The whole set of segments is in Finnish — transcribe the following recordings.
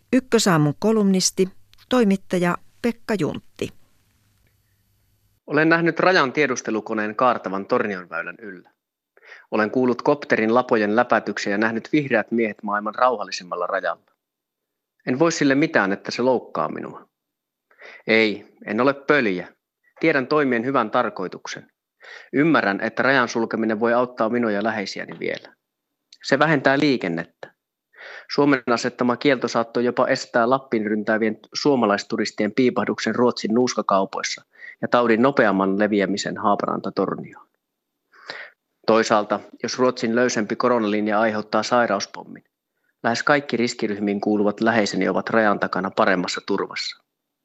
Ykkösaamun kolumnisti, toimittaja Pekka Juntti. Olen nähnyt rajan tiedustelukoneen kaartavan Tornionväylän yllä. Olen kuullut kopterin lapojen läpätyksiä ja nähnyt vihreät miehet maailman rauhallisimmalla rajalla. En voi sille mitään, että se loukkaa minua. Ei, en ole pöljä. Tiedän toimien hyvän tarkoituksen. Ymmärrän, että rajan sulkeminen voi auttaa minua ja läheisiäni vielä. Se vähentää liikennettä. Suomen asettama kielto saattoi jopa estää Lappiin ryntäävien suomalaisturistien piipahduksen Ruotsin nuuskakaupoissa ja taudin nopeamman leviämisen Haaparanta-Tornioon. Toisaalta, jos Ruotsin löysempi koronalinja aiheuttaa sairauspommin, lähes kaikki riskiryhmiin kuuluvat läheiseni ovat rajan takana paremmassa turvassa.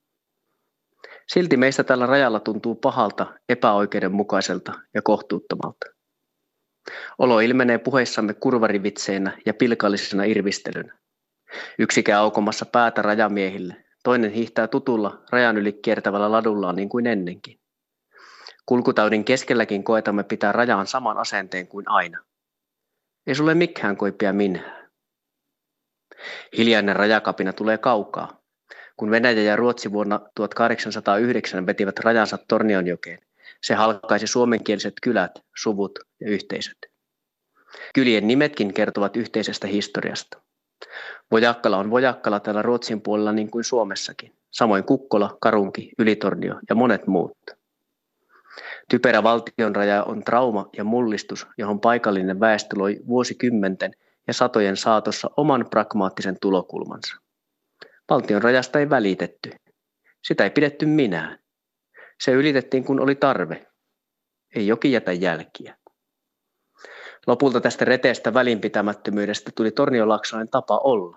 Silti meistä tällä rajalla tuntuu pahalta, epäoikeudenmukaiselta ja kohtuuttomalta. Olo ilmenee puheissamme kurvarivitseinä ja pilkallisena irvistelynä. Yksi käy aukomassa päätä rajamiehille, toinen hiihtää tutulla rajan yli kiertävällä ladullaan niin kuin ennenkin. Kulkutaudin keskelläkin koetamme pitää rajaan saman asenteen kuin aina. Ei sulle mikään koipia minään. Hiljainen rajakapina tulee kaukaa. Kun Venäjä ja Ruotsi vuonna 1809 vetivät rajansa Tornionjokeen, se halkaisi suomenkieliset kylät, suvut ja yhteisöt. Kylien nimetkin kertovat yhteisestä historiasta. Vojakkala on Vojakkala täällä Ruotsin puolella niin kuin Suomessakin, samoin Kukkola, Karunki, Ylitornio ja monet muut. Typerä valtionraja on trauma ja mullistus, johon paikallinen väestö loi vuosikymmenten ja satojen saatossa oman pragmaattisen tulokulmansa. Valtionrajasta ei välitetty. Sitä ei pidetty minään. Se ylitettiin, kun oli tarve. Ei joki jätä jälkiä. Lopulta tästä reteestä välinpitämättömyydestä tuli tornionlaaksoinen tapa olla.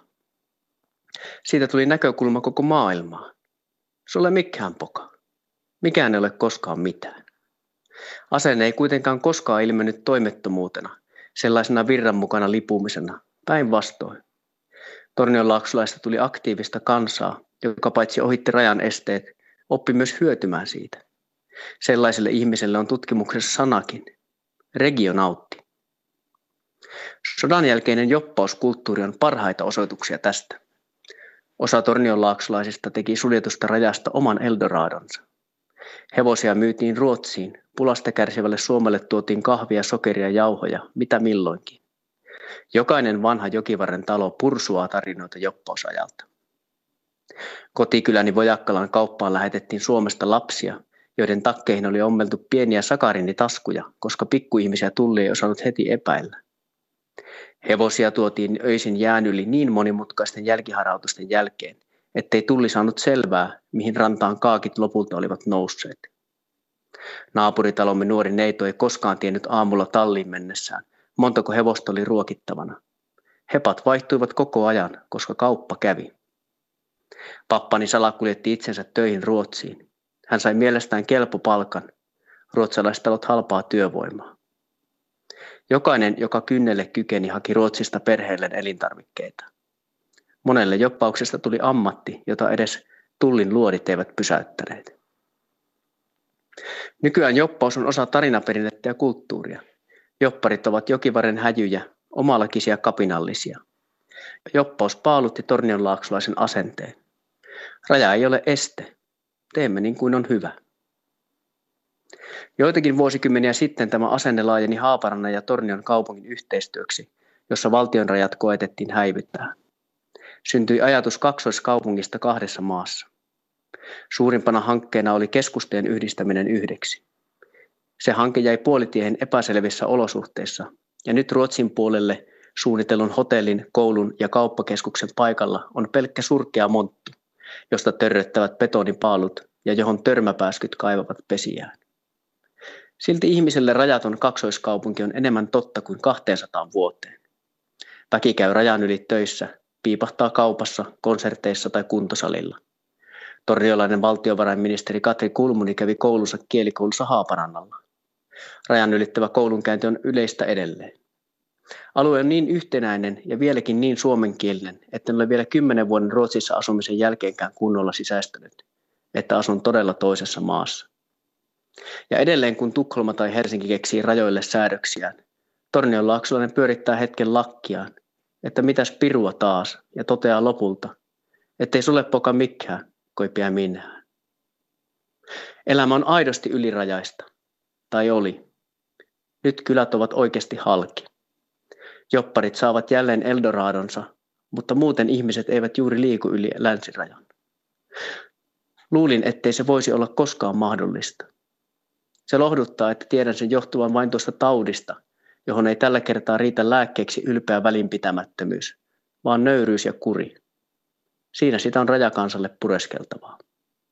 Siitä tuli näkökulma koko maailmaan. Se ole mikään poka. Mikään ei ole koskaan mitään. Asenne ei kuitenkaan koskaan ilmennyt toimettomuutena, sellaisena virran mukana lipumisena, päinvastoin. Tornionlaaksolaista tuli aktiivista kansaa, joka paitsi ohitti rajan esteet, oppi myös hyötymään siitä. Sellaiselle ihmiselle on tutkimuksessa sanakin. Regionautti. Sodan jälkeinen joppauskulttuuri on parhaita osoituksia tästä. Osa tornionlaaksolaisista teki suljetusta rajasta oman Eldoradonsa. Hevosia myytiin Ruotsiin, pulasta kärsivälle Suomelle tuotiin kahvia, sokeria, jauhoja, mitä milloinkin. Jokainen vanha jokivarren talo pursuaa tarinoita joppausajalta. Kotikyläni Vojakkalan kauppaan lähetettiin Suomesta lapsia, joiden takkeihin oli ommeltu pieniä sakariinitaskuja, koska pikkuihmisiä tulli ei osannut heti epäillä. Hevosia tuotiin öisin jään yli niin monimutkaisten jälkiharautusten jälkeen, ettei tulli saanut selvää, mihin rantaan kaakit lopulta olivat nousseet. Naapuritalomme nuori neito ei koskaan tiennyt aamulla talliin mennessään, montako hevosta oli ruokittavana. Hepat vaihtuivat koko ajan, koska kauppa kävi. Pappani salakuljetti itsensä töihin Ruotsiin. Hän sai mielestään kelpopalkan. Ruotsalaistalot halpaa työvoimaa. Jokainen, joka kynnelle kykeni, haki Ruotsista perheelleen elintarvikkeita. Monelle joppauksesta tuli ammatti, jota edes tullin luodit eivät pysäyttäneet. Nykyään joppaus on osa tarinaperinnettä ja kulttuuria. Jopparit ovat jokivarren häjyjä, omalakisia kapinallisia. Joppaus paalutti tornionlaaksolaisen asenteen. Raja ei ole este. Teemme niin kuin on hyvä. Joitakin vuosikymmeniä sitten tämä asenne laajeni Haaparannan ja Tornion kaupungin yhteistyöksi, jossa valtionrajat koetettiin häivyttää. Syntyi ajatus kaksoiskaupungista kahdessa maassa. Suurimpana hankkeena oli keskustojen yhdistäminen yhdeksi. Se hanke jäi puolitiehen epäselvissä olosuhteissa, ja nyt Ruotsin puolelle suunnitellun hotellin, koulun ja kauppakeskuksen paikalla on pelkkä surkea monttu, josta törröttävät betonipaalut ja johon törmäpääskyt kaivavat pesiään. Silti ihmiselle rajaton kaksoiskaupunki on enemmän totta kuin 200 vuoteen. Väki käy rajan yli töissä, piipahtaa kaupassa, konserteissa tai kuntosalilla. Torniolainen valtiovarainministeri Katri Kulmuni kävi koulunsa kielikoulussa Haaparannalla. Rajan ylittävä koulunkäynti on yleistä edelleen. Alue on niin yhtenäinen ja vieläkin niin suomenkielinen, että en ole vielä 10 vuoden Ruotsissa asumisen jälkeenkään kunnolla sisäistynyt, että asun todella toisessa maassa. Ja edelleen kun Tukholma tai Helsinki keksii rajoille säädöksiään, tornionlaaksolainen pyörittää hetken lakkiaan, että mitäs pirua taas, ja toteaa lopulta, Ettei sulle poka mikään, koi piä minään. Elämä on aidosti ylirajaista. Tai oli. Nyt kylät ovat oikeasti halki. Jopparit saavat jälleen Eldoradonsa, mutta muuten ihmiset eivät juuri liiku yli länsirajan. Luulin, ettei se voisi olla koskaan mahdollista. Se lohduttaa, että tiedän sen johtuvan vain tuosta taudista, johon ei tällä kertaa riitä lääkkeeksi ylpeä välinpitämättömyys, vaan nöyryys ja kuri. Siinä sitä on rajakansalle pureskeltavaa.